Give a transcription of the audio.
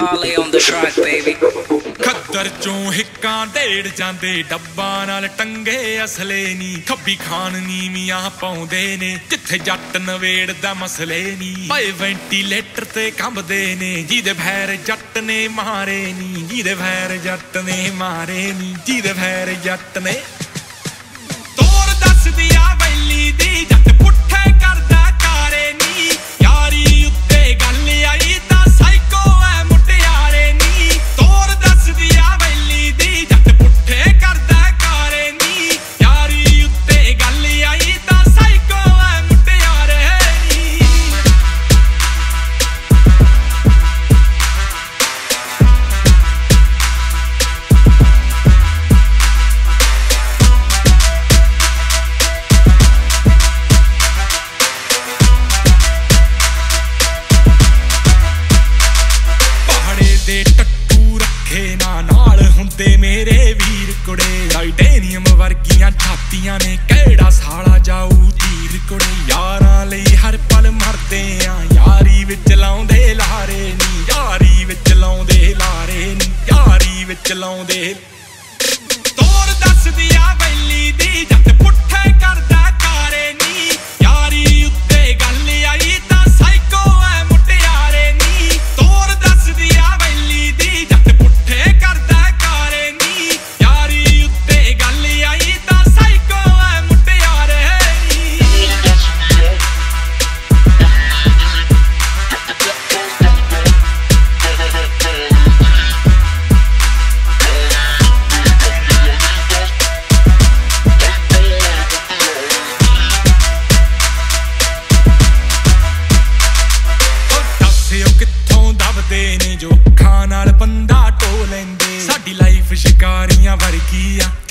Harley on the track, baby. ਖੱਦਰ ਚੋਂ ਹਿੱਕਾਂ ਢੇੜ ਜਾਂਦੇ ਡੱਬਾਂ ਨਾਲ ਟੰਗੇ ਅਸਲੇ ਨੀ ਖੱਬੀ ਖਾਨ ਨੀਵੀਆਂ ਪਾਉਂਦੇ ਨੇ ਜਿੱਥੇ ਜੱਟ ਨਵੇੜਦਾ ਮਸਲੇ ਨੀ ਪਏ ਵੈਂਟੀਲੇਟਰ ਤੇ ਕੰਬਦੇ ਨੇ ਜਿਹਦੇ ਵੈਰ ਜੱਟ ਨੇ ਮਾਰੇ ਨੀ ਜਿਹਦੇ ਵੈਰ ਜੱਟ ਨੇ ਮਾਰੇ ਨੀ ਜਿਹਦੇ ਵੈਰ ਜੱਟ ਨੇ ਤੋਰ ਦੱਸਦੀ ਆ ਵੈਲੀ ਦੀ ਜੱਟ ਪੁੱਠੇ ਕਰਦਾ ਕਾਰੇ ਨੀ ਯਾਰੀ ਉੱਤੇ ਗੱਲ ਆਈ ਤਾਂ ਸਾਈਕੋ ਐ ਮੁਟਿਆਰੇ ਨੀ ਤੋਰ ਦੱਸਦੀ ਆ ਵੈਲੀ ਦੀ ਜੱਟ ਪੁੱਠੇ ਕਰਦਾ ਕਾਰੇ ਨੀ ਯਾਰੀ ਉੱਤੇ ਗੱਲ ਆਈ ਤਾਂ ਸਾਈਕੋ ਐ ਮੁਟਿਆਰੇ ਨੀ ਦੇ ਟੱਟੂ ਰੱਖੇ ਨਾਲ ਹੁੰਦੇ ਮੇਰੇ ਵੀਰ ਕੁੜੇ ਟਾਈਟੇਨੀਅਮ ਵਰਗੀਆਂ ਛਾਤੀਆਂ ਨੇ ਕਿਹੜਾ ਸਾਲਾ ਜਾਊ ਤੀਰ ਕੁੜੇ ਯਾਰਾਂ ਲਈ ਹਰ ਪਲ ਮਰਦੇ ਆ ਯਾਰੀ ਵਿੱਚ ਲਾਉਂਦੇ ਲਾਰੇ ਨੀ ਯਾਰੀ ਵਿੱਚ ਲਾਉਂਦੇ ਲਾਰੇ ਨੀ ਯਾਰੀ ਵਿੱਚ ਲਾਉਂਦੇ ਤੋਰ ਦੱਸਦੀ ਆ ਵੈਲੀ ਦੀ ਜੱਟ ਪੁੱਠੇ ਕਰਦਾ ਕਾਰੇ ਨੀ ਯਾਰੀ ਉੱਤੇ ਗੱਲ ਆਈ ਤਾਂ ਸਾਈਕੋ ਐ ਮੁਟਿਆਰੇ ਨੀ ਤੋਰ ਦੱਸਦੀ ਆ ਦੀ ਜੱਟ ਪੁੱਠੇ ਕਰਦਾ ਕਾਰੇ ਨੀ ਯਾਰੀ ਉੱਤੇ ਗੱਲ ਆਈ ਤਾਂ ਸਾਈਕੋ ਐ ਮੁਟਿਆਰੇ ਨੀ ਦੱਸਿਓ ਕਿੱਥੋਂ ਦਬਦੇ ਨੇ ਜੋ ਅੱਖਾਂ ਨਾਲ ਬੰਦਾ ਢੋ ਲੈਂਦੇ ਸਾਡੀ ਲਾਈਫ ਸ਼ਿਕਾਰੀਆਂ ਵਰਗੀ ਆ